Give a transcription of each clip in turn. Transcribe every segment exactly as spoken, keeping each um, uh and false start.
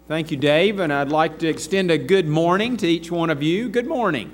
Thank you, Dave, and I'd like to extend a good morning to each one of you. Good morning.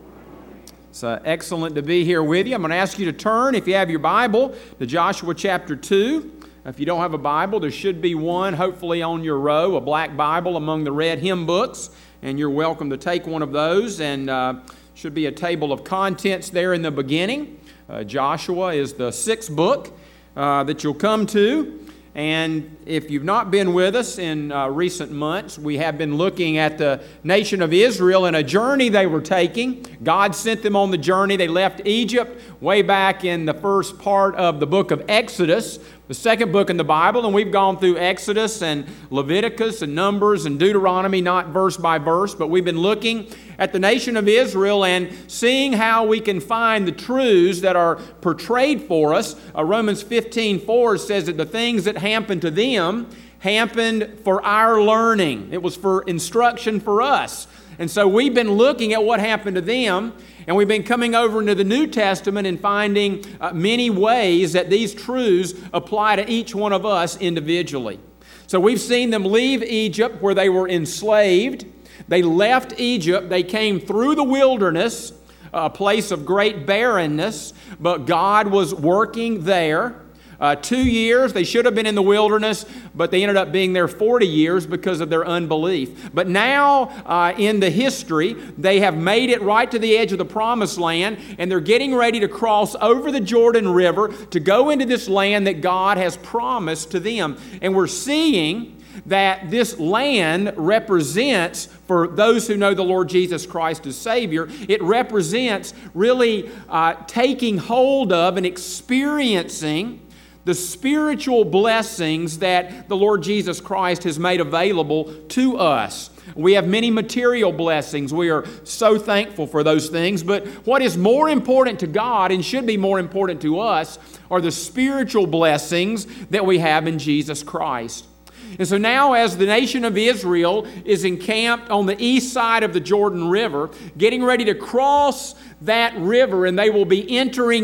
It's uh, excellent to be here with you. I'm going to ask you to turn, if you have your Bible, to Joshua chapter two. If you don't have a Bible, there should be one, hopefully on your row, a black Bible among the red hymn books, and you're welcome to take one of those, and uh, should be a table of contents there in the beginning. Uh, Joshua is the sixth book uh, that you'll come to. And if you've not been with us in uh, recent months, we have been looking at the nation of Israel and a journey they were taking. God sent them on the journey. They left Egypt way back in the first part of the book of Exodus, the second book in the Bible, and we've gone through Exodus and Leviticus and Numbers and Deuteronomy, not verse by verse, but we've been looking at the nation of Israel and seeing how we can find the truths that are portrayed for us. Uh, Romans fifteen four says that the things that happened to them happened for our learning. It was for instruction for us. And so we've been looking at what happened to them, and we've been coming over into the New Testament and finding uh, many ways that these truths apply to each one of us individually. So we've seen them leave Egypt where they were enslaved. They left Egypt. They came through the wilderness, a place of great barrenness, but God was working there. Uh, two years, they should have been in the wilderness, but they ended up being there forty years because of their unbelief. But now, uh, in the history, they have made it right to the edge of the promised land, and they're getting ready to cross over the Jordan River to go into this land that God has promised to them. And we're seeing that this land represents, for those who know the Lord Jesus Christ as Savior, it represents really uh, taking hold of and experiencing the spiritual blessings that the Lord Jesus Christ has made available to us. We have many material blessings. We are so thankful for those things. But what is more important to God and should be more important to us are the spiritual blessings that we have in Jesus Christ. And so now, as the nation of Israel is encamped on the east side of the Jordan River, getting ready to cross that river, and they will be entering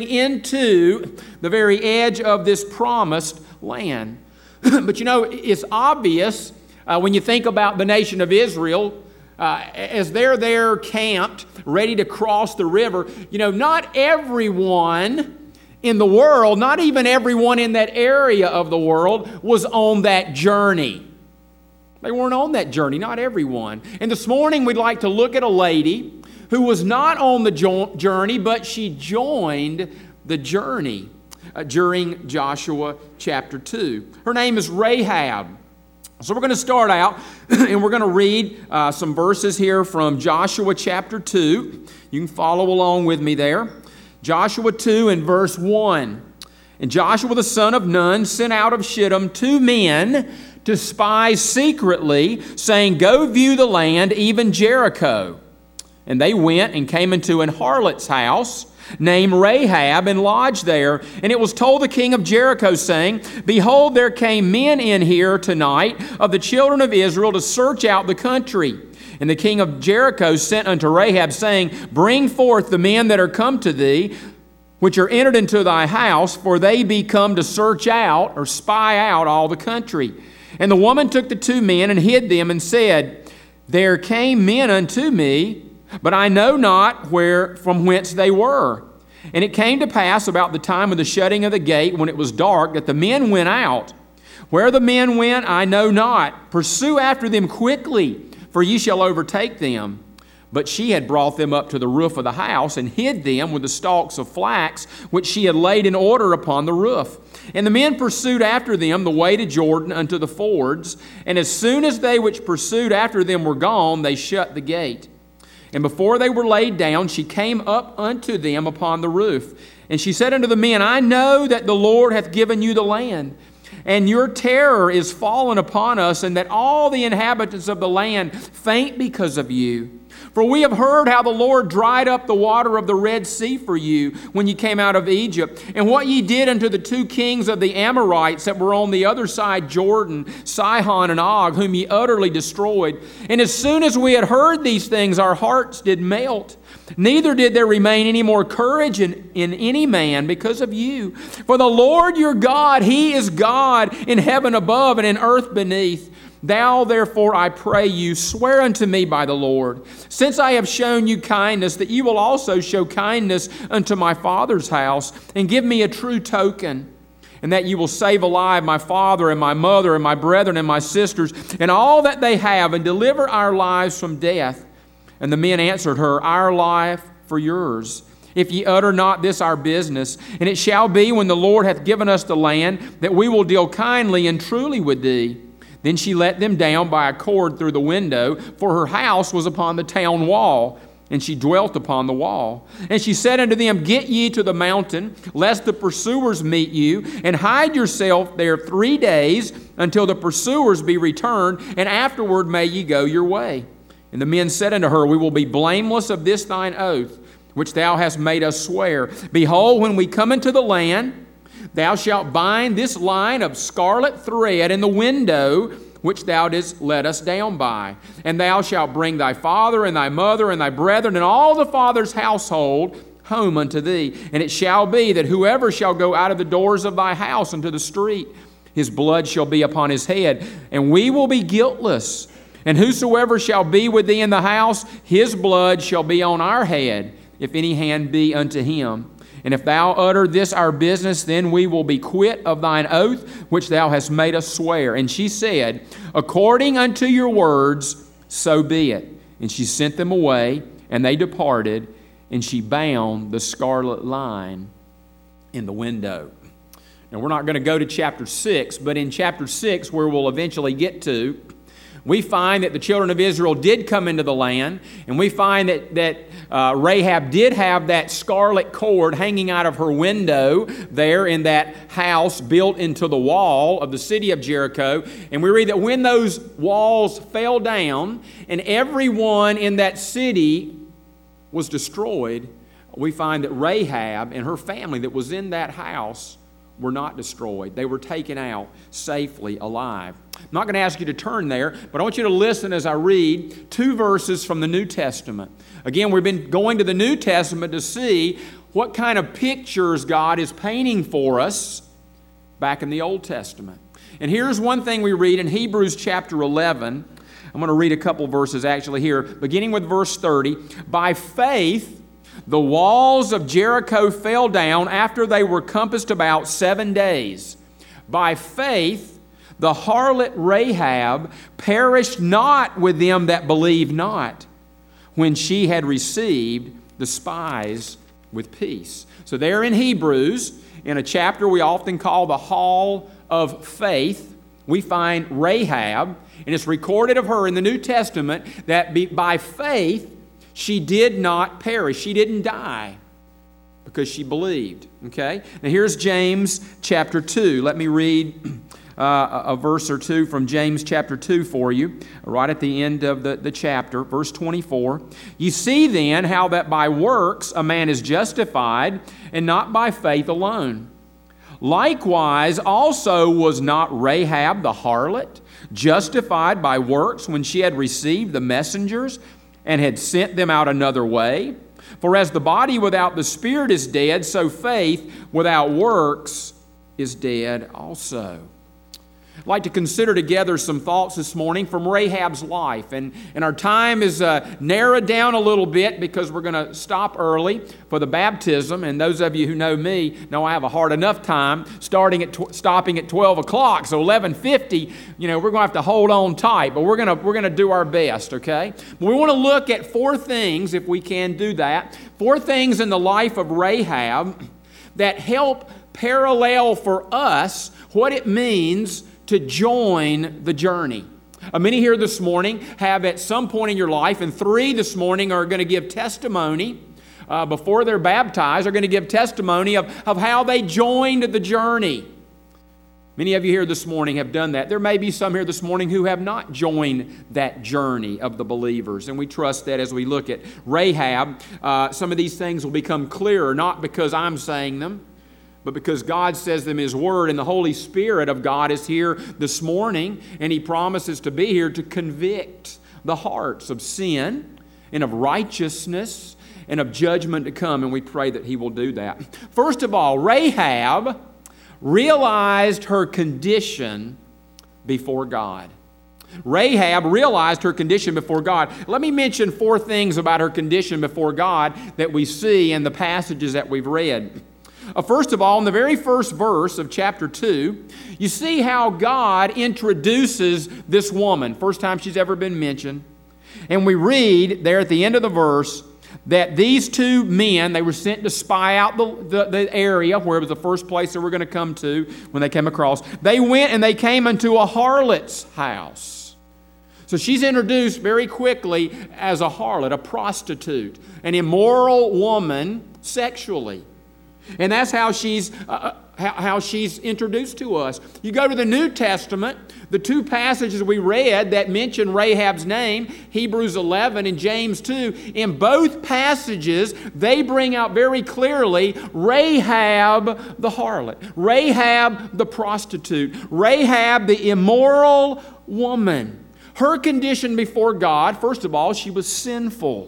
into the very edge of this promised land. But you know, it's obvious uh, when you think about the nation of Israel, uh, as they're there camped, ready to cross the river, you know, not everyone in the world, not even everyone in that area of the world, was on that journey. They weren't on that journey, not everyone. And this morning we'd like to look at a lady who was not on the journey, but she joined the journey uh, during Joshua chapter two. Her name is Rahab. So we're going to start out and we're going to read uh, some verses here from Joshua chapter two. You can follow along with me there. Joshua two and verse one. And Joshua the son of Nun sent out of Shittim two men to spy secretly, saying, "Go view the land, even Jericho." And they went and came into an harlot's house named Rahab and lodged there. And it was told the king of Jericho, saying, "Behold, there came men in here tonight of the children of Israel to search out the country." And the king of Jericho sent unto Rahab, saying, "Bring forth the men that are come to thee, which are entered into thy house, for they be come to search out," or spy out, "all the country." And the woman took the two men and hid them, and said, "There came men unto me, but I know not where from whence they were." And it came to pass about the time of the shutting of the gate, when it was dark, that the men went out. Where the men went, I know not. Pursue after them quickly, for ye shall overtake them. But she had brought them up to the roof of the house, and hid them with the stalks of flax, which she had laid in order upon the roof. And the men pursued after them the way to Jordan unto the fords. And as soon as they which pursued after them were gone, they shut the gate. And before they were laid down, she came up unto them upon the roof. And she said unto the men, "I know that the Lord hath given you the land, and your terror is fallen upon us, and that all the inhabitants of the land faint because of you. For we have heard how the Lord dried up the water of the Red Sea for you when ye came out of Egypt, and what ye did unto the two kings of the Amorites that were on the other side Jordan, Sihon and Og, whom ye utterly destroyed. And as soon as we had heard these things, our hearts did melt. Neither did there remain any more courage in, in any man because of you. For the Lord your God, He is God in heaven above and in earth beneath. Thou therefore, I pray you, swear unto me by the Lord, since I have shown you kindness, that you will also show kindness unto my father's house, and give me a true token, and that you will save alive my father and my mother and my brethren and my sisters, and all that they have, and deliver our lives from death. And the men answered her, Our life for yours, if ye utter not this our business. And it shall be, when the Lord hath given us the land, that we will deal kindly and truly with thee. Then she let them down by a cord through the window, for her house was upon the town wall, and she dwelt upon the wall. And she said unto them, Get ye to the mountain, lest the pursuers meet you, and hide yourself there three days, until the pursuers be returned, and afterward may ye go your way. And the men said unto her, We will be blameless of this thine oath, which thou hast made us swear. Behold, when we come into the land, thou shalt bind this line of scarlet thread in the window which thou didst let us down by. And thou shalt bring thy father and thy mother and thy brethren and all the father's household home unto thee. And it shall be that whoever shall go out of the doors of thy house into the street, his blood shall be upon his head, and we will be guiltless. And whosoever shall be with thee in the house, his blood shall be on our head, if any hand be unto him. And if thou utter this our business, then we will be quit of thine oath, which thou hast made us swear. And she said, According unto your words, so be it. And she sent them away, and they departed, and she bound the scarlet line in the window. Now, we're not going to go to chapter six, but in chapter six, where we'll eventually get to, we find that the children of Israel did come into the land, and we find that, that uh, Rahab did have that scarlet cord hanging out of her window there in that house built into the wall of the city of Jericho. And we read that when those walls fell down and everyone in that city was destroyed, we find that Rahab and her family that was in that house were not destroyed. They were taken out safely alive. I'm not going to ask you to turn there, but I want you to listen as I read two verses from the New Testament. Again, we've been going to the New Testament to see what kind of pictures God is painting for us back in the Old Testament. And here's one thing we read in Hebrews chapter eleven. I'm going to read a couple verses actually here, beginning with verse thirty. By faith, the walls of Jericho fell down after they were compassed about seven days. By faith, the harlot Rahab perished not with them that believed not, when she had received the spies with peace. So there in Hebrews, in a chapter we often call the Hall of Faith, we find Rahab, and it's recorded of her in the New Testament that by faith she did not perish. She didn't die because she believed. Okay? Now here's James chapter two. Let me read uh, a verse or two from James chapter two for you, right at the end of the, the chapter, verse twenty-four. You see then how that by works a man is justified, and not by faith alone. Likewise also was not Rahab the harlot justified by works when she had received the messengers and had sent them out another way? For as the body without the spirit is dead, so faith without works is dead also. I'd like to consider together some thoughts this morning from Rahab's life. And, and our time is uh, narrowed down a little bit because we're going to stop early for the baptism. And those of you who know me know I have a hard enough time starting at tw- stopping at twelve o'clock. So eleven fifty, you know, we're going to have to hold on tight. But we're going to we're going to do our best, okay? We want to look at four things, if we can do that, four things in the life of Rahab that help parallel for us what it means to join the journey. Uh, many here this morning have at some point in your life, and three this morning are going to give testimony uh, before they're baptized, are going to give testimony of, of how they joined the journey. Many of you here this morning have done that. There may be some here this morning who have not joined that journey of the believers. And we trust that as we look at Rahab, uh, some of these things will become clearer, not because I'm saying them, but because God says them in His Word, and the Holy Spirit of God is here this morning, and He promises to be here to convict the hearts of sin and of righteousness and of judgment to come, and we pray that He will do that. First of all, Rahab realized her condition before God. Rahab realized her condition before God. Let me mention four things about her condition before God that we see in the passages that we've read. Uh, first of all, in the very first verse of chapter two, you see how God introduces this woman. First time she's ever been mentioned. And we read there at the end of the verse that these two men, they were sent to spy out the, the, the area where it was the first place they were going to come to when they came across. They went and they came into a harlot's house. So she's introduced very quickly as a harlot, a prostitute, an immoral woman sexually. And that's how she's uh, how, how she's introduced to us. You go to the New Testament, the two passages we read that mention Rahab's name, Hebrews eleven and James two, in both passages, they bring out very clearly Rahab the harlot, Rahab the prostitute, Rahab the immoral woman. Her condition before God, first of all, she was sinful.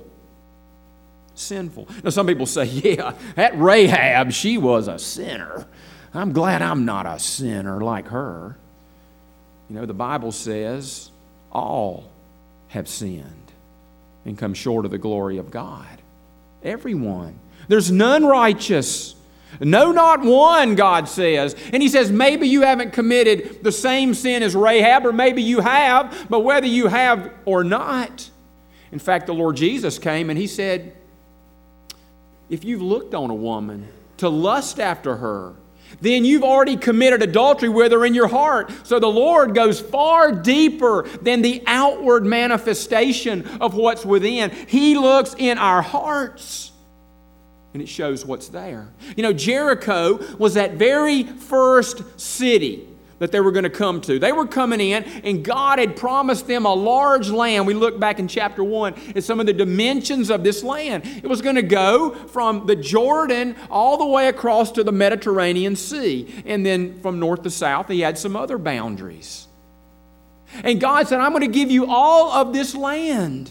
Sinful. Now, some people say, yeah, that Rahab, she was a sinner. I'm glad I'm not a sinner like her. You know, the Bible says all have sinned and come short of the glory of God. Everyone. There's none righteous. No, not one, God says. And He says, maybe you haven't committed the same sin as Rahab, or maybe you have, but whether you have or not. In fact, the Lord Jesus came and He said, if you've looked on a woman to lust after her, then you've already committed adultery with her in your heart. So the Lord goes far deeper than the outward manifestation of what's within. He looks in our hearts, and it shows what's there. You know, Jericho was that very first city that they were going to come to. They were coming in, and God had promised them a large land. We look back in chapter one at some of the dimensions of this land. It was going to go from the Jordan all the way across to the Mediterranean Sea. And then from north to south, He had some other boundaries. And God said, I'm going to give you all of this land.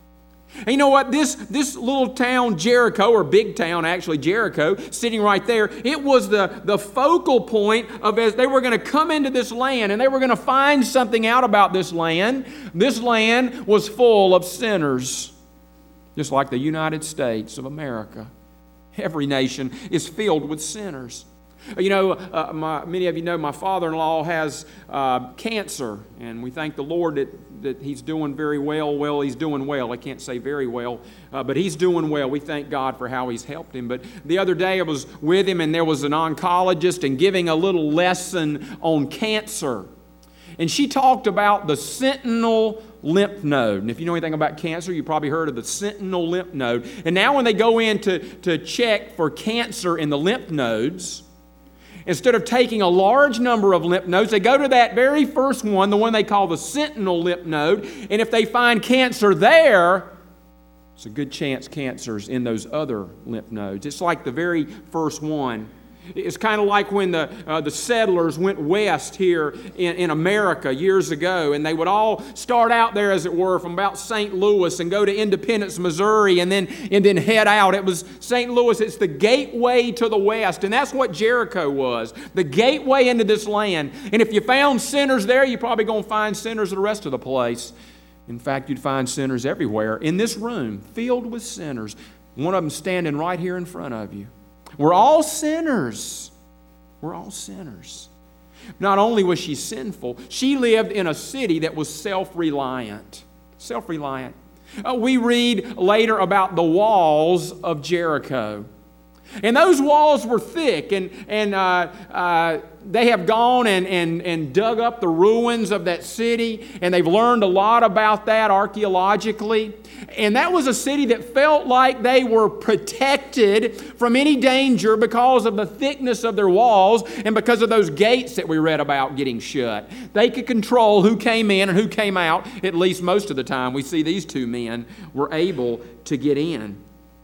And you know what? This, this little town, Jericho, or big town, actually, Jericho, sitting right there, it was the, the focal point of as they were going to come into this land and they were going to find something out about this land. This land was full of sinners, just like the United States of America. Every nation is filled with sinners. You know, uh, my, many of you know my father-in-law has uh, cancer, and we thank the Lord that, that he's doing very well. Well, he's doing well. I can't say very well, uh, but he's doing well. We thank God for how He's helped him. But the other day I was with him, and there was an oncologist and giving a little lesson on cancer. And she talked about the sentinel lymph node. And if you know anything about cancer, you probably heard of the sentinel lymph node. And now when they go in to, to check for cancer in the lymph nodes, instead of taking a large number of lymph nodes, they go to that very first one, the one they call the sentinel lymph node, and if they find cancer there, it's a good chance cancer's in those other lymph nodes. It's like the very first one. It's kind of like when the uh, the settlers went west here in, in America years ago, and they would all start out there, as it were, from about Saint Louis and go to Independence, Missouri, and then and then head out. It was Saint Louis. It's the gateway to the west, and that's what Jericho was, the gateway into this land. And if you found sinners there, you're probably going to find sinners the rest of the place. In fact, you'd find sinners everywhere. In this room, filled with sinners, one of them standing right here in front of you. We're all sinners. We're all sinners. Not only was she sinful, she lived in a city that was self-reliant. Self-reliant. Uh, we read later about the walls of Jericho. And those walls were thick, and, and uh, uh, they have gone and, and, and dug up the ruins of that city, and they've learned a lot about that archaeologically. And that was a city that felt like they were protected from any danger because of the thickness of their walls and because of those gates that we read about getting shut. They could control who came in and who came out, at least most of the time. We see these two men were able to get in.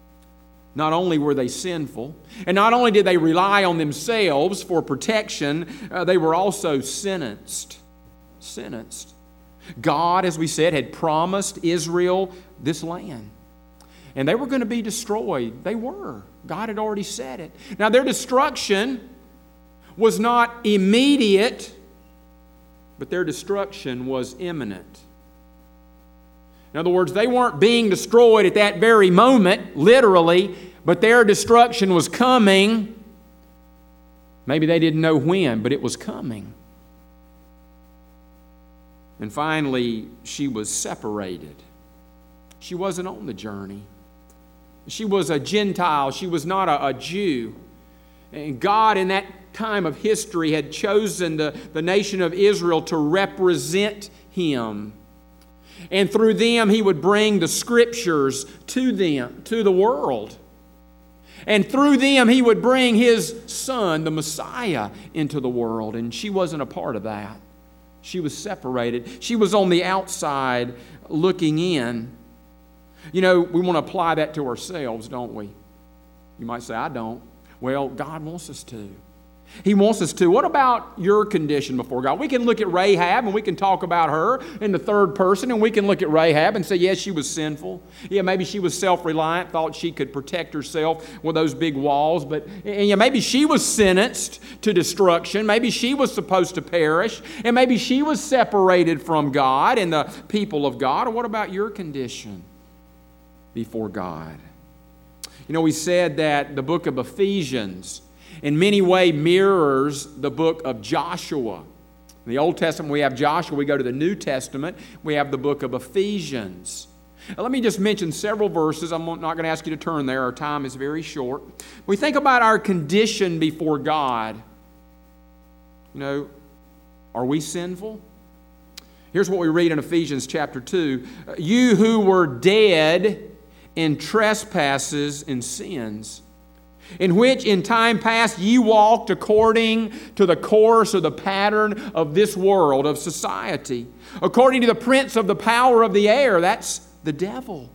Not only were they sinful, and not only did they rely on themselves for protection, uh, they were also sentenced. Sentenced. God, as we said, had promised Israel this land. And they were going to be destroyed. They were. God had already said it. Now, their destruction was not immediate, but their destruction was imminent. In other words, they weren't being destroyed at that very moment, literally, but their destruction was coming. Maybe they didn't know when, but it was coming. And finally, she was separated. She wasn't on the journey. She was a Gentile. She was not a, a Jew. And God, in that time of history, had chosen the, the nation of Israel to represent Him. And through them, He would bring the Scriptures to them, to the world. And through them, He would bring His Son, the Messiah, into the world. And she wasn't a part of that. She was separated. She was on the outside looking in. You know, we want to apply that to ourselves, don't we? You might say, I don't. Well, God wants us to. He wants us to. What about your condition before God? We can look at Rahab and we can talk about her in the third person, and we can look at Rahab and say, yes, she was sinful. Yeah, maybe she was self-reliant, thought she could protect herself with those big walls. But and yeah, maybe she was sentenced to destruction. Maybe she was supposed to perish. And maybe she was separated from God and the people of God. Or what about your condition before God? You know, we said that the book of Ephesians in many ways mirrors the book of Joshua. In the Old Testament, we have Joshua. We go to the New Testament, we have the book of Ephesians. Now, let me just mention several verses. I'm not going to ask you to turn there. Our time is very short. We think about our condition before God. You know, are we sinful? Here's what we read in Ephesians chapter two. You who were dead in trespasses and sins, in which in time past ye walked according to the course or the pattern of this world, of society, according to the prince of the power of the air, that's the devil.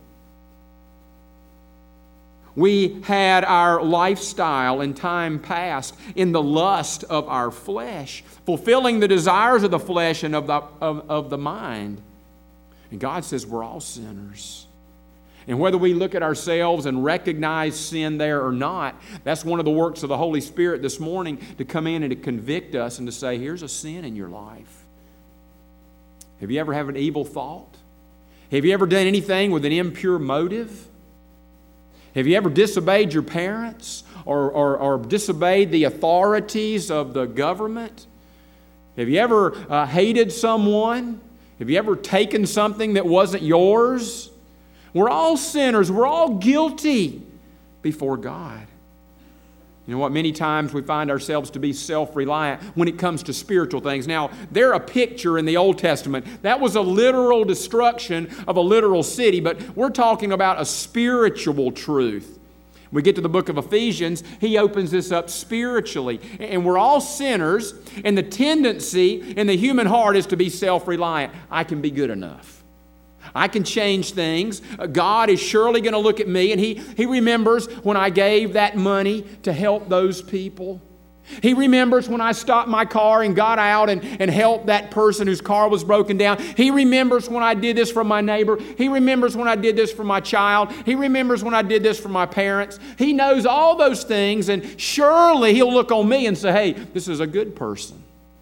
We had our lifestyle in time past in the lust of our flesh, fulfilling the desires of the flesh and of the, of, of the mind. And God says we're all sinners. And whether we look at ourselves and recognize sin there or not, that's one of the works of the Holy Spirit this morning, to come in and to convict us and to say, here's a sin in your life. Have you ever had an evil thought? Have you ever done anything with an impure motive? Have you ever disobeyed your parents or, or, or disobeyed the authorities of the government? Have you ever uh, hated someone? Have you ever taken something that wasn't yours? We're all sinners. We're all guilty before God. You know what? Many times we find ourselves to be self-reliant when it comes to spiritual things. Now, they're a picture in the Old Testament. That was a literal destruction of a literal city, but we're talking about a spiritual truth. We get to the book of Ephesians, he opens this up spiritually. And we're all sinners, and the tendency in the human heart is to be self-reliant. I can be good enough. I can change things. God is surely going to look at me, and he, he remembers when I gave that money to help those people. He remembers when I stopped my car and got out and, and helped that person whose car was broken down. He remembers when I did this for my neighbor. He remembers when I did this for my child. He remembers when I did this for my parents. He knows all those things, and surely He'll look on me and say, hey, this is a good person.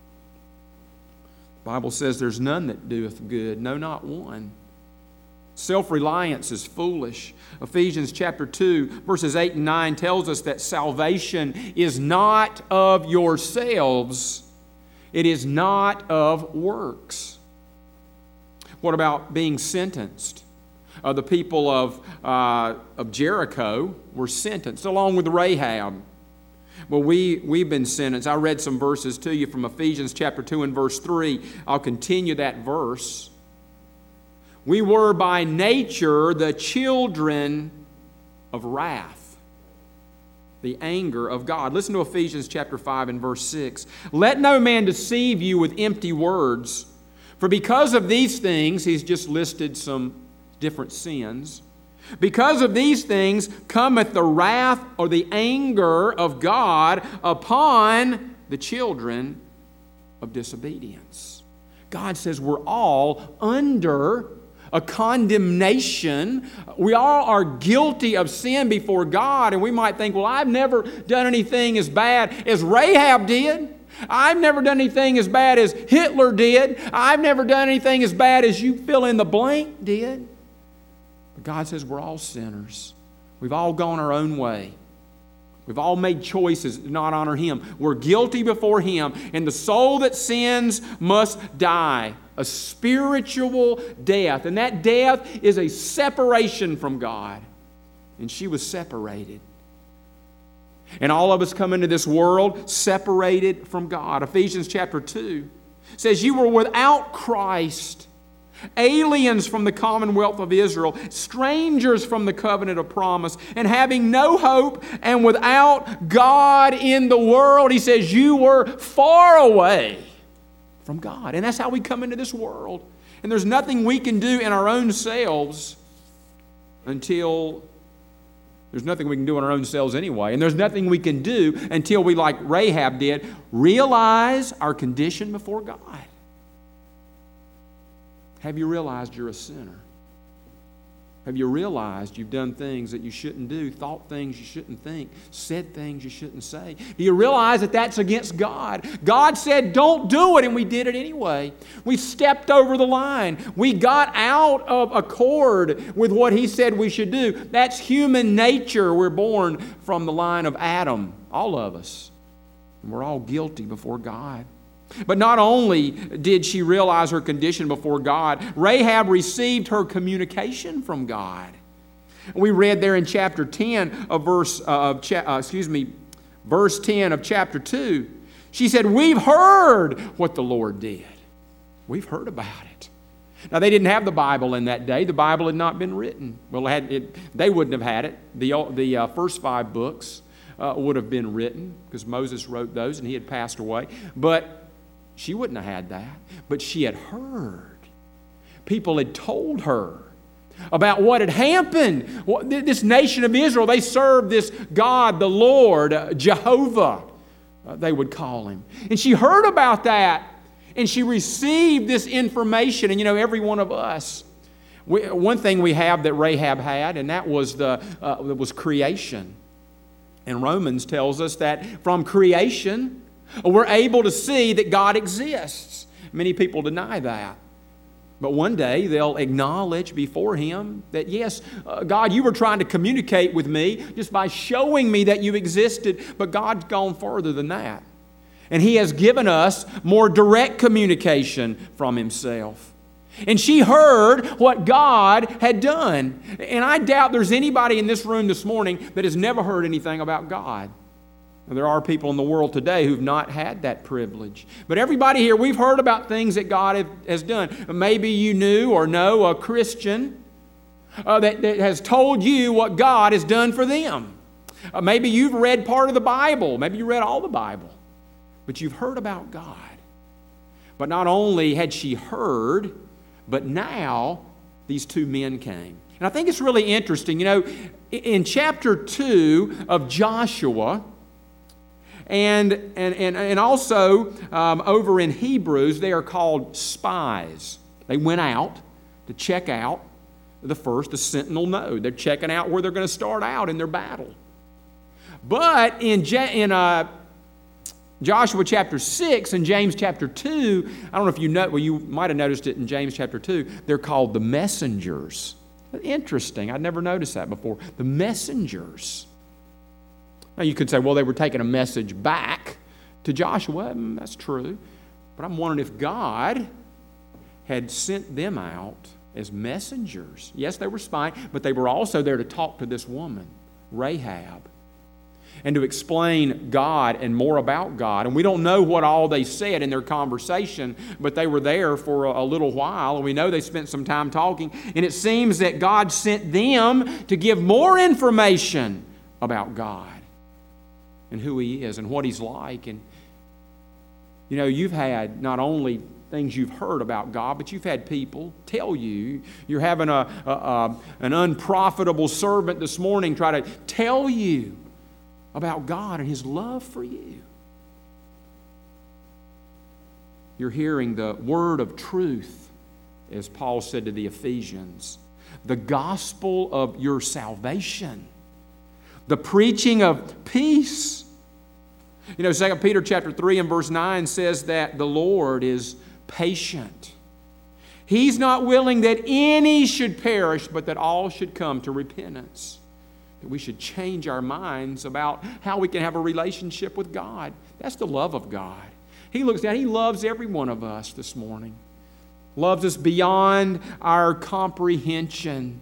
The Bible says there's none that doeth good, no, not one. Self-reliance is foolish. Ephesians chapter two, verses eight and nine tells us that salvation is not of yourselves. It is not of works. What about being sentenced? Uh, the people of, uh, of Jericho were sentenced along with Rahab. Well, we, we've been sentenced. I read some verses to you from Ephesians chapter two and verse three. I'll continue that verse. We were by nature the children of wrath, the anger of God. Listen to Ephesians chapter five and verse six. Let no man deceive you with empty words, for because of these things, he's just listed some different sins. Because of these things cometh the wrath or the anger of God upon the children of disobedience. God says we're all under a condemnation. We all are guilty of sin before God, and we might think, well, I've never done anything as bad as Rahab did. I've never done anything as bad as Hitler did. I've never done anything as bad as you fill in the blank did. But God says we're all sinners. We've all gone our own way. We've all made choices to not honor Him. We're guilty before Him. And the soul that sins must die. A spiritual death. And that death is a separation from God. And she was separated. And all of us come into this world separated from God. Ephesians chapter two says, you were without Christ, aliens from the commonwealth of Israel, strangers from the covenant of promise, and having no hope and without God in the world. He says, you were far away from God. And that's how we come into this world. And there's nothing we can do in our own selves until... There's nothing we can do in our own selves anyway. And there's nothing we can do until we, like Rahab did, realize our condition before God. Have you realized you're a sinner? Have you realized you've done things that you shouldn't do, thought things you shouldn't think, said things you shouldn't say? Do you realize that that's against God? God said, don't do it, and we did it anyway. We stepped over the line. We got out of accord with what He said we should do. That's human nature. We're born from the line of Adam, all of us. And we're all guilty before God. But not only did she realize her condition before God, Rahab received her communication from God. We read there in chapter ten of verse uh, of cha- uh, excuse me, verse ten of chapter two. She said, "We've heard what the Lord did. We've heard about it." Now, they didn't have the Bible in that day. The Bible had not been written. Well, it had, it, they wouldn't have had it. The the uh, first five books uh, would have been written because Moses wrote those and he had passed away. But she wouldn't have had that, but she had heard. People had told her about what had happened. This nation of Israel, they served this God, the Lord, Jehovah, uh, they would call Him. And she heard about that, and she received this information. And you know, every one of us, we, one thing we have that Rahab had, and that was the uh, was creation. And Romans tells us that from creation, we're able to see that God exists. Many people deny that. But one day they'll acknowledge before Him that, yes, uh, God, you were trying to communicate with me just by showing me that you existed, but God's gone further than that. And He has given us more direct communication from Himself. And she heard what God had done. And I doubt there's anybody in this room this morning that has never heard anything about God. There are people in the world today who've not had that privilege. But everybody here, we've heard about things that God have, has done. Maybe you knew or know a Christian uh, that, that has told you what God has done for them. Uh, maybe you've read part of the Bible. Maybe you read all the Bible. But you've heard about God. But not only had she heard, but now these two men came. And I think it's really interesting. You know, in chapter two of Joshua, And, and, and, and also um, over in Hebrews, they are called spies. They went out to check out the first, the sentinel node. They're checking out where they're going to start out in their battle. But in, Je- in uh, Joshua chapter six and James chapter two, I don't know if you know, well, you might have noticed it in James chapter two, they're called the messengers. Interesting. I'd never noticed that before. The messengers. Now, you could say, well, they were taking a message back to Joshua. Mm, that's true. But I'm wondering if God had sent them out as messengers. Yes, they were spying, but they were also there to talk to this woman, Rahab, and to explain God and more about God. And we don't know what all they said in their conversation, but they were there for a, a little while, and we know they spent some time talking. And it seems that God sent them to give more information about God and who He is and what He's like. And, you know, you've had not only things you've heard about God, but you've had people tell you. You're having a, a, a an unprofitable servant this morning try to tell you about God and His love for you. You're hearing the word of truth, as Paul said to the Ephesians, the gospel of your salvation, the preaching of peace, You know, Second Peter chapter three and verse nine says that the Lord is patient. He's not willing that any should perish, but that all should come to repentance. That we should change our minds about how we can have a relationship with God. That's the love of God. He looks down, He loves every one of us this morning. Loves us beyond our comprehension.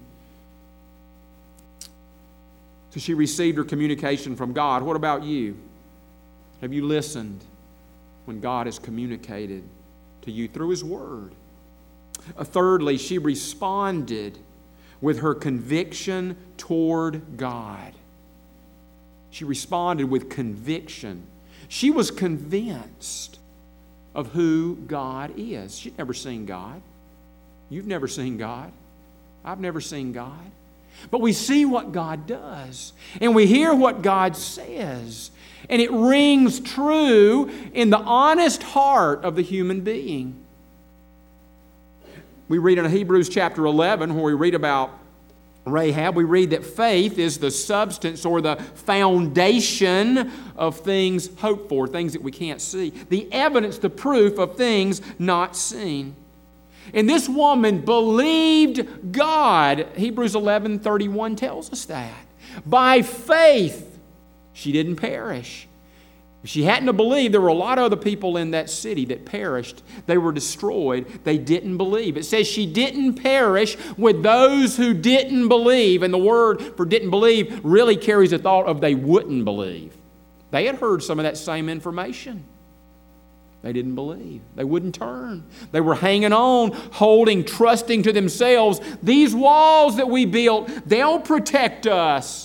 So she received her communication from God. What about you? Have you listened when God has communicated to you through His Word? Uh, thirdly, she responded with her conviction toward God. She responded with conviction. She was convinced of who God is. She'd never seen God. You've never seen God. I've never seen God. But we see what God does, and we hear what God says, and it rings true in the honest heart of the human being. We read in Hebrews chapter eleven, where we read about Rahab, we read that faith is the substance or the foundation of things hoped for, things that we can't see. The evidence, the proof of things not seen. And this woman believed God. Hebrews eleven thirty-one tells us that. By faith, she didn't perish. If she hadn't have believed, there were a lot of other people in that city that perished. They were destroyed. They didn't believe. It says she didn't perish with those who didn't believe. And the word for didn't believe really carries a thought of they wouldn't believe. They had heard some of that same information. They didn't believe. They wouldn't turn. They were hanging on, holding, trusting to themselves. These walls that we built, they'll protect us.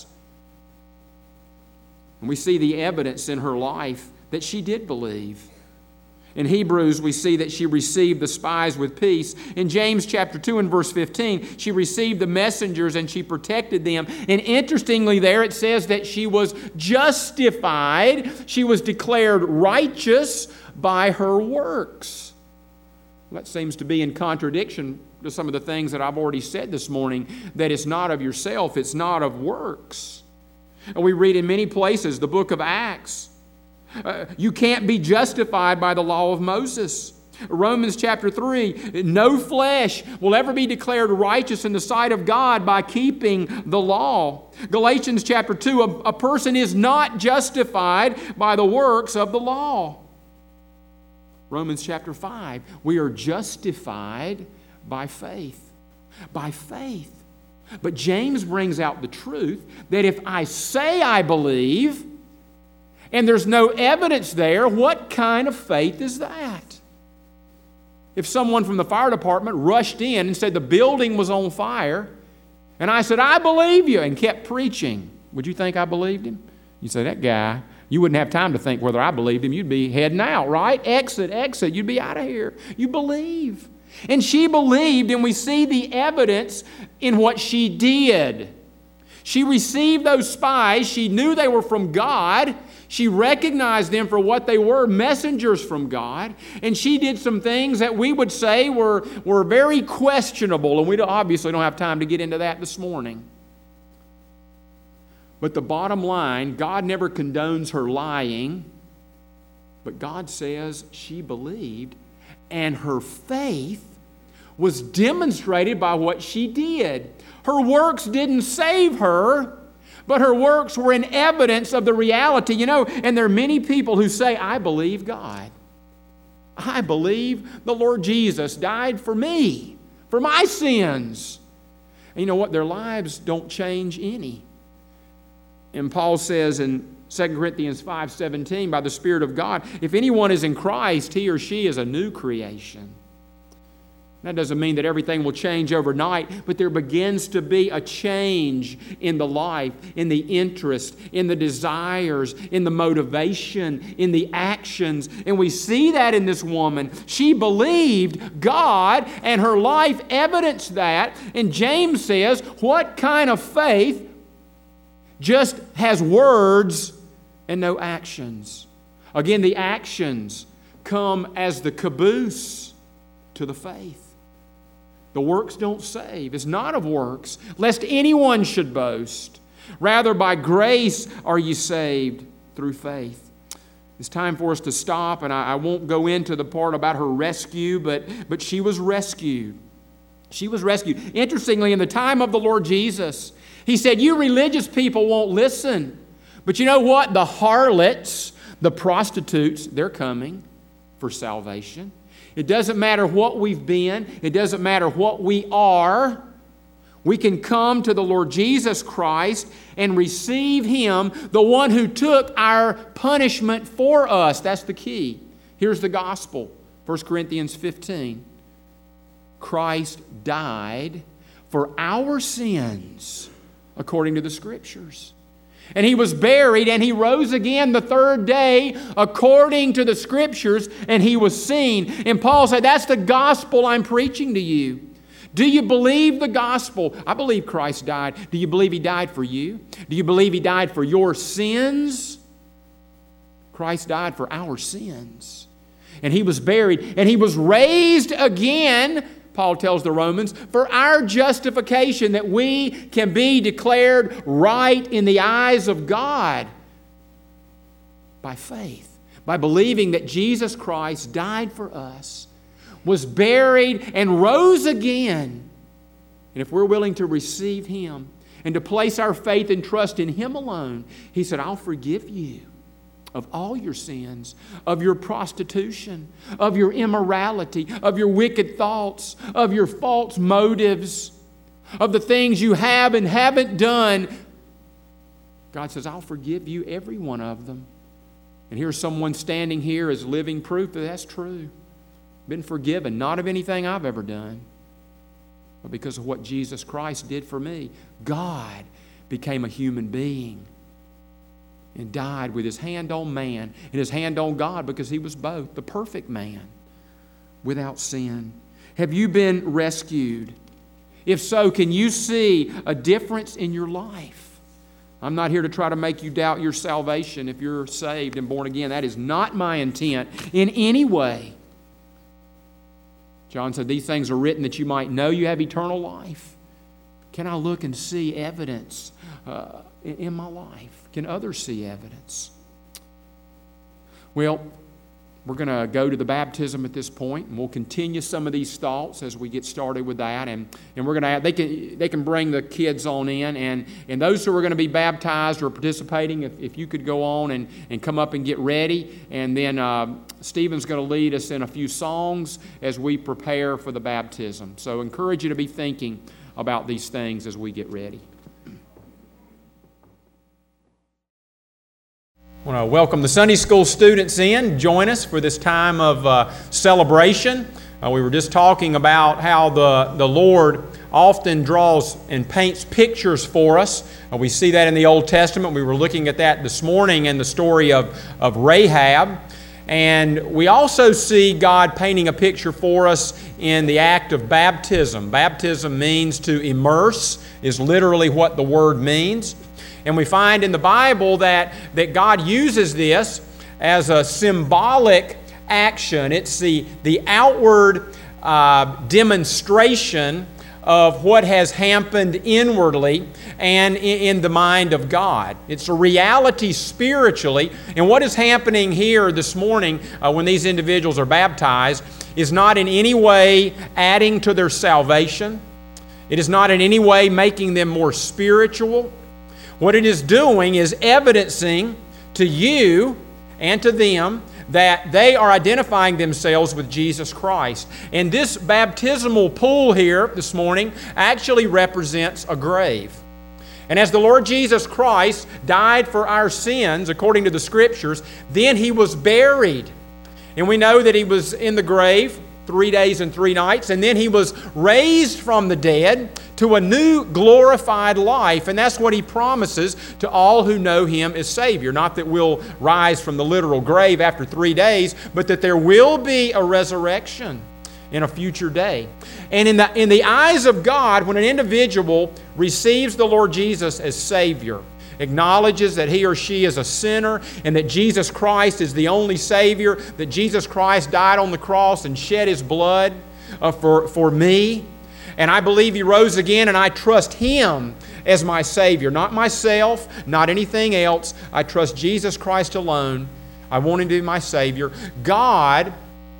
And we see the evidence in her life that she did believe. In Hebrews, we see that she received the spies with peace. In James chapter two and verse fifteen, she received the messengers and she protected them. And interestingly there, it says that she was justified. She was declared righteous by her works. That seems to be in contradiction to some of the things that I've already said this morning, that it's not of yourself, it's not of works. And we read in many places, the book of Acts, uh, you can't be justified by the law of Moses. Romans chapter three, no flesh will ever be declared righteous in the sight of God by keeping the law. Galatians chapter two, a, a person is not justified by the works of the law. Romans chapter five, we are justified by faith. By faith. But James brings out the truth that if I say I believe and there's no evidence there, what kind of faith is that? If someone from the fire department rushed in and said the building was on fire, and I said, I believe you, and kept preaching, would you think I believed him? You say, that guy, you wouldn't have time to think whether I believed him. You'd be heading out, right? Exit, exit. You'd be out of here. You believe. And she believed, and we see the evidence in what she did. She received those spies. She knew they were from God. She recognized them for what they were, messengers from God. And she did some things that we would say were, were very questionable, and we don't, obviously don't have time to get into that this morning. But the bottom line, God never condones her lying, but God says she believed, and her faith was demonstrated by what she did. Her works didn't save her, but her works were an evidence of the reality. You know, and there are many people who say, I believe God. I believe the Lord Jesus died for me, for my sins. And you know what? Their lives don't change any. And Paul says in Second Corinthians five seventeen, by the Spirit of God, if anyone is in Christ, he or she is a new creation. That doesn't mean that everything will change overnight, but there begins to be a change in the life, in the interest, in the desires, in the motivation, in the actions. And we see that in this woman. She believed God, and her life evidenced that. And James says, what kind of faith just has words and no actions? Again, the actions come as the caboose to the faith. The works don't save. It's not of works, lest anyone should boast. Rather, by grace are you saved through faith. It's time for us to stop, and I, I won't go into the part about her rescue, but, but she was rescued. She was rescued. Interestingly, in the time of the Lord Jesus, He said, you religious people won't listen. But you know what? The harlots, the prostitutes, they're coming for salvation. It doesn't matter what we've been. It doesn't matter what we are. We can come to the Lord Jesus Christ and receive Him, the one who took our punishment for us. That's the key. Here's the gospel. First Corinthians fifteen. Christ died for our sins according to the Scriptures. And He was buried, and He rose again the third day according to the Scriptures, and He was seen. And Paul said, that's the gospel I'm preaching to you. Do you believe the gospel? I believe Christ died. Do you believe He died for you? Do you believe He died for your sins? Christ died for our sins. And He was buried, and He was raised again, Paul tells the Romans, for our justification, that we can be declared right in the eyes of God by faith, by believing that Jesus Christ died for us, was buried, and rose again. And if we're willing to receive Him and to place our faith and trust in Him alone, He said, I'll forgive you of all your sins, of your prostitution, of your immorality, of your wicked thoughts, of your false motives, of the things you have and haven't done. God says, I'll forgive you every one of them. And here's someone standing here as living proof that that's true. Been forgiven, not of anything I've ever done, but because of what Jesus Christ did for me. God became a human being and died with His hand on man and His hand on God, because He was both, the perfect man without sin. Have you been rescued? If so, can you see a difference in your life? I'm not here to try to make you doubt your salvation if you're saved and born again. That is not my intent in any way. John said, these things are written that you might know you have eternal life. Can I look and see evidence uh, in my life? Can others see evidence? Well, we're going to go to the baptism at this point, and we'll continue some of these thoughts as we get started with that. And, and we're going to have, they can they can bring the kids on in, and, and those who are going to be baptized or participating, if, if you could go on and, and come up and get ready. And then uh, Stephen's going to lead us in a few songs as we prepare for the baptism. So I encourage you to be thinking about these things as we get ready. I want to welcome the Sunday school students in. Join us for this time of uh, celebration. Uh, we were just talking about how the, the Lord often draws and paints pictures for us. Uh, we see that in the Old Testament. We were looking at that this morning in the story of, of Rahab. And we also see God painting a picture for us in the act of baptism. Baptism means to immerse, is literally what the word means. And we find in the Bible that, that God uses this as a symbolic action. It's the, the outward uh, demonstration of what has happened inwardly and in, in the mind of God. It's a reality spiritually. And what is happening here this morning uh, when these individuals are baptized is not in any way adding to their salvation. It is not in any way making them more spiritual. What it is doing is evidencing to you and to them that they are identifying themselves with Jesus Christ. And this baptismal pool here this morning actually represents a grave. And as the Lord Jesus Christ died for our sins, according to the Scriptures, then He was buried. And we know that He was in the grave three days and three nights, and then He was raised from the dead to a new glorified life. And that's what He promises to all who know Him as Savior. Not that we'll rise from the literal grave after three days, but that there will be a resurrection in a future day. And in the, in the eyes of God, when an individual receives the Lord Jesus as Savior, acknowledges that he or she is a sinner and that Jesus Christ is the only Savior, that Jesus Christ died on the cross and shed His blood uh, for, for me, and I believe He rose again, and I trust Him as my Savior, not myself, not anything else. I trust Jesus Christ alone. I want Him to be my Savior, God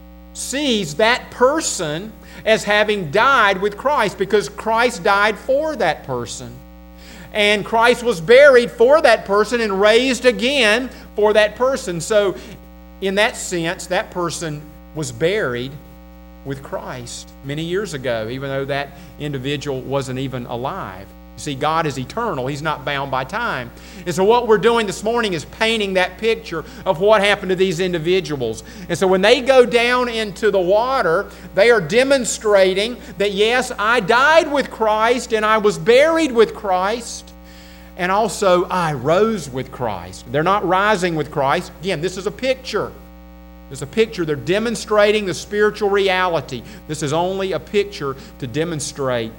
sees that person as having died with Christ because Christ died for that person. And Christ was buried for that person and raised again for that person. So, in that sense, that person was buried with Christ many years ago, even though that individual wasn't even alive. You see, God is eternal. He's not bound by time. And so what we're doing this morning is painting that picture of what happened to these individuals. And so when they go down into the water, they are demonstrating that, yes, I died with Christ and I was buried with Christ, and also I rose with Christ. They're not rising with Christ. Again, this is a picture. It's a picture. They're demonstrating the spiritual reality. This is only a picture to demonstrate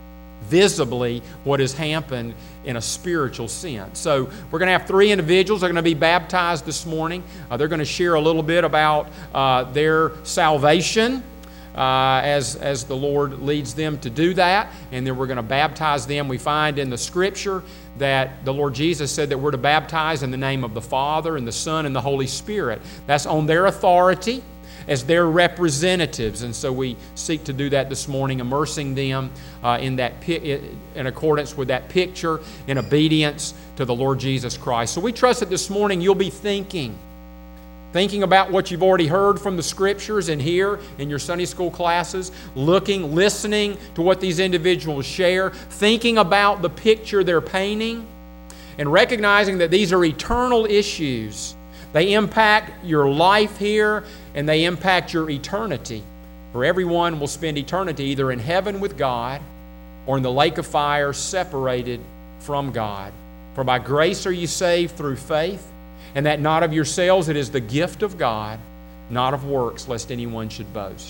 visibly what has happened in a spiritual sense. So we're going to have three individuals that are going to be baptized this morning. Uh, they're going to share a little bit about uh, their salvation uh, as, as the Lord leads them to do that. And then we're going to baptize them. We find in the Scripture that the Lord Jesus said that we're to baptize in the name of the Father and the Son and the Holy Spirit. That's on their authority as their representatives. And so we seek to do that this morning, immersing them uh, in that pi- in accordance with that picture, in obedience to the Lord Jesus Christ. So we trust that this morning you'll be thinking, thinking about what you've already heard from the Scriptures and here in your Sunday school classes, looking, listening to what these individuals share, thinking about the picture they're painting, and recognizing that these are eternal issues. They impact your life here, and they impact your eternity. For everyone will spend eternity either in heaven with God or in the lake of fire separated from God. For by grace are you saved through faith, and that not of yourselves, it is the gift of God, not of works, lest anyone should boast.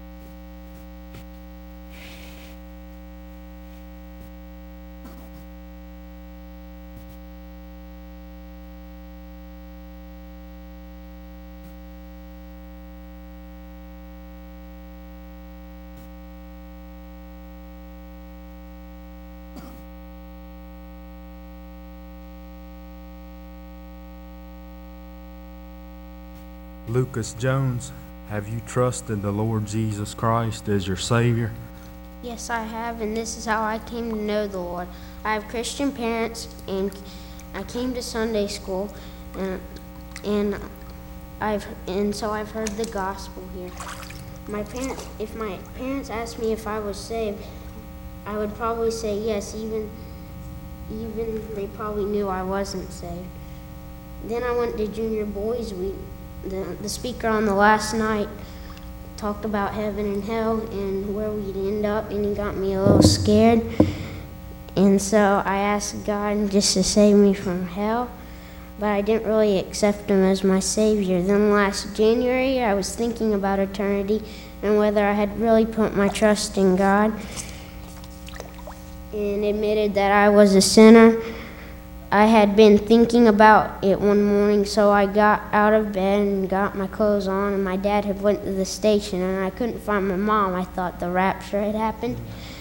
Lucas Jones, have you trusted the Lord Jesus Christ as your Savior? Yes, I have, and this is how I came to know the Lord. I have Christian parents, and I came to Sunday school, and and I've and so I've heard the gospel here. My parents, if my parents asked me if I was saved, I would probably say yes, even even they probably knew I wasn't saved. Then I went to junior boys week. The, the speaker on the last night talked about heaven and hell and where we'd end up, and he got me a little scared. And so I asked God just to save me from hell, but I didn't really accept Him as my Savior. Then last January, I was thinking about eternity and whether I had really put my trust in God, and admitted that I was a sinner. I had been thinking about it one morning, so I got out of bed and got my clothes on, and my dad had went to the station, and I couldn't find my mom. I thought the rapture had happened.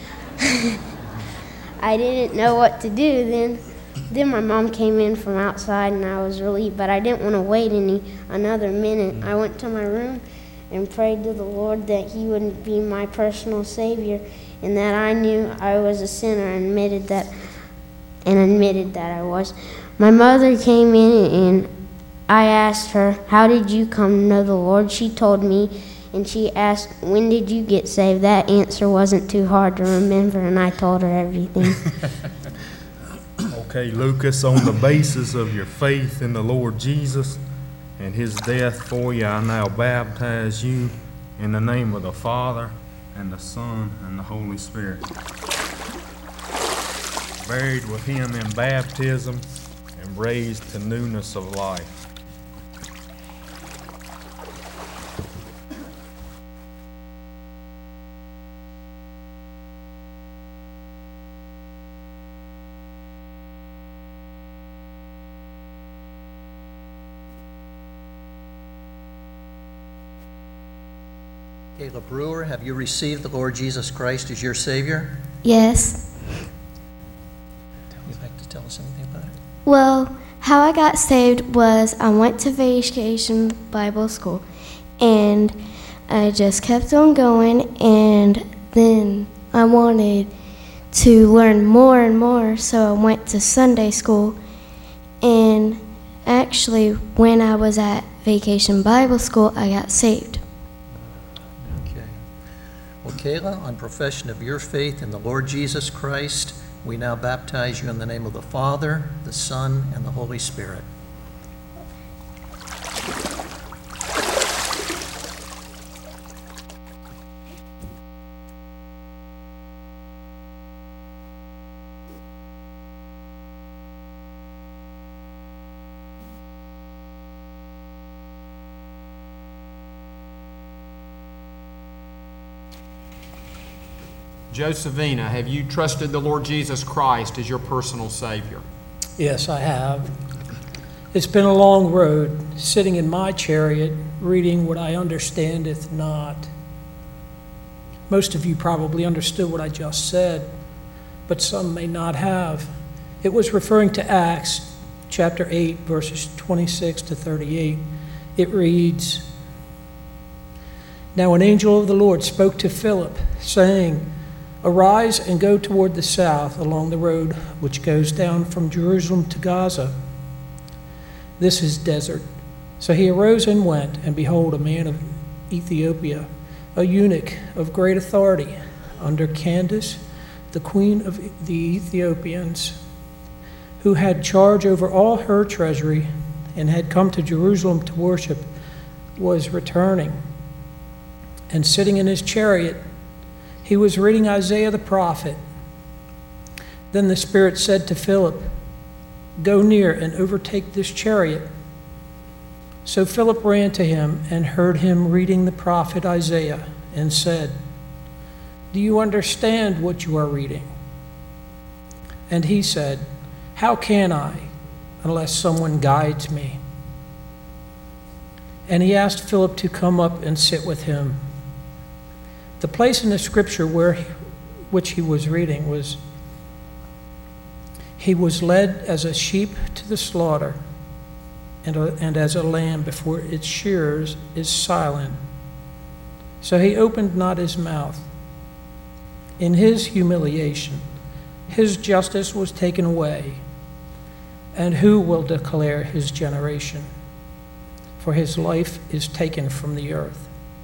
I didn't know what to do then. Then my mom came in from outside, and I was relieved, but I didn't want to wait any another minute. I went to my room and prayed to the Lord that He would be my personal Savior, and that I knew I was a sinner, and admitted that and admitted that I was. My mother came in, and I asked her, "How did you come to know the Lord?" She told me, and she asked, "When did you get saved?" That answer wasn't too hard to remember, and I told her everything. Okay, Lucas, on the basis of your faith in the Lord Jesus and His death for you, I now baptize you in the name of the Father and the Son and the Holy Spirit. Buried with Him in baptism and raised to newness of life. Caleb Brewer, have you received the Lord Jesus Christ as your Yes. Would you like to tell us anything about it? Well, how I got saved was I went to Vacation Bible School, and I just kept on going, and then I wanted to learn more and more, so I went to Sunday school. And actually, when I was at Vacation Bible School, I got saved. Okay. Well, Kayla, on profession of your faith in the Lord Jesus Christ, we now baptize you in the name of the Father, the Son, and the Holy Spirit. Josephina, have you trusted the Lord Jesus Christ as your personal Savior? Yes, I have. It's been a long road, sitting in my chariot, reading what I understandeth not. Most of you probably understood what I just said, but some may not have. It was referring to Acts chapter eight, verses twenty-six to thirty-eight. It reads, "Now an angel of the Lord spoke to Philip, saying, Arise and go toward the south along the road which goes down from Jerusalem to Gaza. This is desert. So he arose and went, and behold, a man of Ethiopia, a eunuch of great authority, under Candace, the queen of the Ethiopians, who had charge over all her treasury and had come to Jerusalem to worship, was returning. And sitting in his chariot, he was reading Isaiah the prophet. Then the Spirit said to Philip, Go near and overtake this chariot. So Philip ran to him and heard him reading the prophet Isaiah and said, Do you understand what you are reading? And he said, How can I, unless someone guides me? And he asked Philip to come up and sit with him. The place in the scripture where he, which he was reading was, He was led as a sheep to the slaughter, and, a, and as a lamb before its shearers is silent. So he opened not his mouth. In his humiliation, his justice was taken away. And who will declare his generation? For his life is taken from the earth.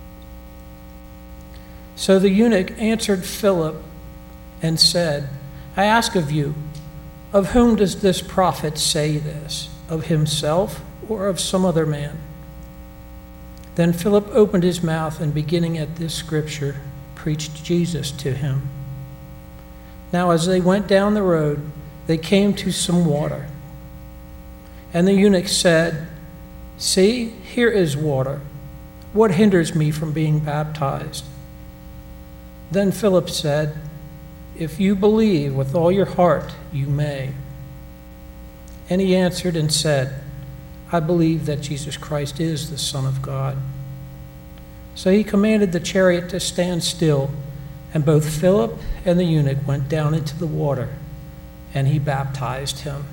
So the eunuch answered Philip and said, I ask of you, of whom does this prophet say this? Of himself or of some other man? Then Philip opened his mouth and, beginning at this scripture, preached Jesus to him. Now as they went down the road, they came to some water. And the eunuch said, See, here is water. What hinders me from being baptized? Then Philip said, If you believe with all your heart, you may. And he answered and said, I believe that Jesus Christ is the Son of God. So he commanded the chariot to stand still, and both Philip and the eunuch went down into the water, and he baptized him.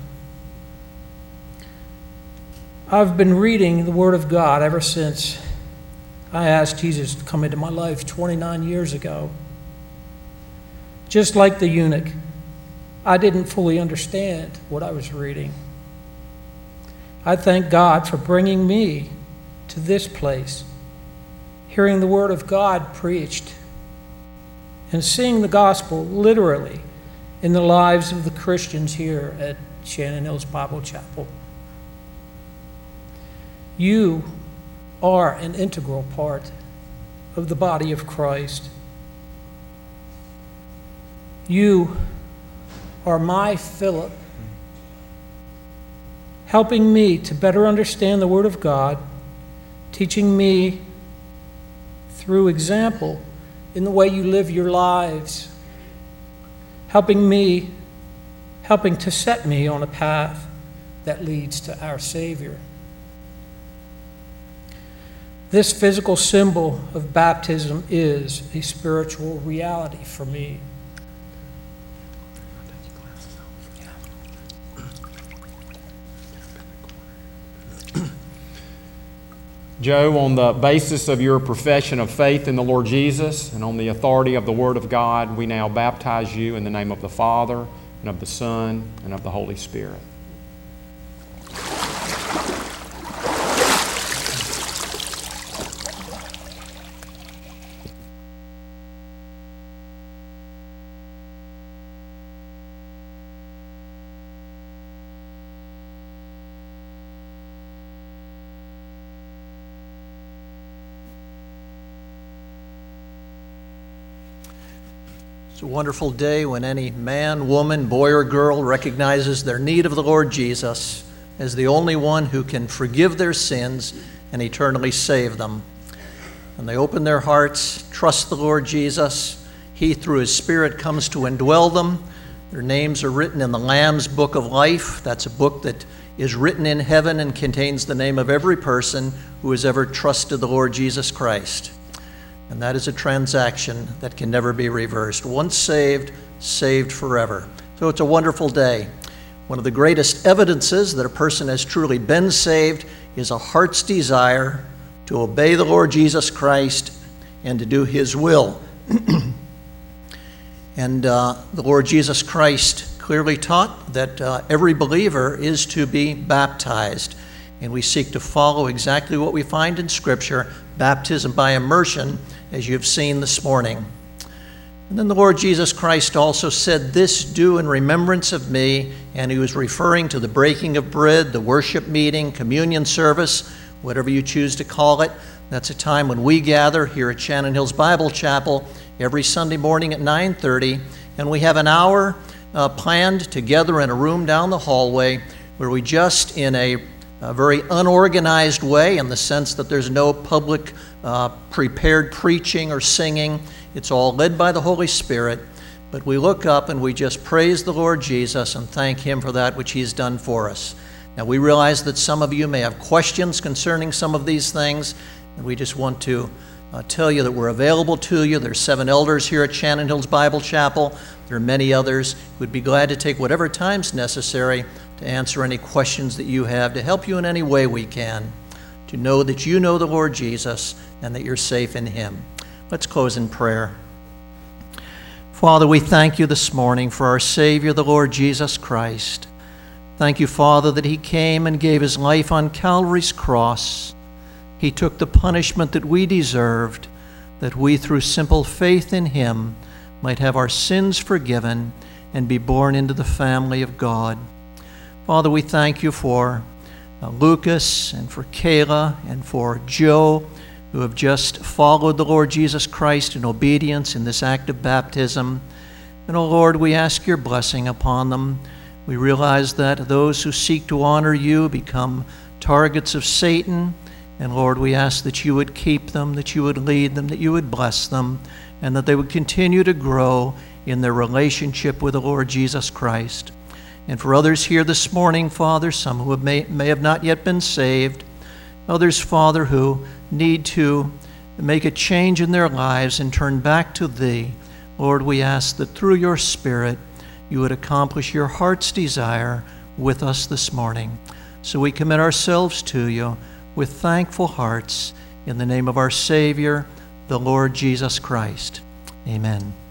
I've been reading the Word of God ever since I asked Jesus to come into my life twenty-nine years ago. Just like the eunuch, I didn't fully understand what I was reading. I thank God for bringing me to this place, hearing the Word of God preached, and seeing the gospel literally in the lives of the Christians here at Shannon Hills Bible Chapel. You are an integral part of the body of Christ. You are my Philip, helping me to better understand the Word of God, teaching me through example in the way you live your lives, helping me, helping to set me on a path that leads to our Savior. This physical symbol of baptism is a spiritual reality for me. Joe, on the basis of your profession of faith in the Lord Jesus and on the authority of the Word of God, we now baptize you in the name of the Father, and of the Son, and of the Holy Spirit. It's a wonderful day when any man, woman, boy, or girl recognizes their need of the Lord Jesus as the only one who can forgive their sins and eternally save them. And they open their hearts, trust the Lord Jesus. He, through His Spirit, comes to indwell them. Their names are written in the Lamb's Book of Life. That's a book that is written in heaven and contains the name of every person who has ever trusted the Lord Jesus Christ. And that is a transaction that can never be reversed. Once saved, saved forever. So it's a wonderful day. One of the greatest evidences that a person has truly been saved is a heart's desire to obey the Lord Jesus Christ and to do His will. And uh, the Lord Jesus Christ clearly taught that uh, every believer is to be baptized. And we seek to follow exactly what we find in Scripture, baptism by immersion, as you've seen this morning. And then the Lord Jesus Christ also said, "This do in remembrance of me," and He was referring to the breaking of bread, the worship meeting, communion service, whatever you choose to call it. That's a time when we gather here at Shannon Hills Bible Chapel every Sunday morning at nine thirty, and we have an hour uh, planned together in a room down the hallway where we just, in a A very unorganized way, in the sense that there's no public uh, prepared preaching or singing. It's all led by the Holy Spirit. But we look up and we just praise the Lord Jesus and thank Him for that which He's done for us. Now, we realize that some of you may have questions concerning some of these things, and we just want to uh, tell you that we're available to you. There's seven elders here at Shannon Hills Bible Chapel. There are many others who would be glad to take whatever time's necessary to answer any questions that you have, to help you in any way we can, to know that you know the Lord Jesus and that you're safe in Him. Let's close in prayer. Father, we thank you this morning for our Savior, the Lord Jesus Christ. Thank you, Father, that He came and gave His life on Calvary's cross. He took the punishment that we deserved, that we, through simple faith in Him, might have our sins forgiven and be born into the family of God. Father, we thank you for uh, Lucas and for Kayla and for Joe, who have just followed the Lord Jesus Christ in obedience in this act of baptism. And, oh Lord, we ask your blessing upon them. We realize that those who seek to honor you become targets of Satan. And, Lord, we ask that you would keep them, that you would lead them, that you would bless them, and that they would continue to grow in their relationship with the Lord Jesus Christ. And for others here this morning, Father, some who have may, may have not yet been saved, others, Father, who need to make a change in their lives and turn back to Thee, Lord, we ask that through your Spirit, you would accomplish your heart's desire with us this morning. So we commit ourselves to you with thankful hearts in the name of our Savior, the Lord Jesus Christ. Amen.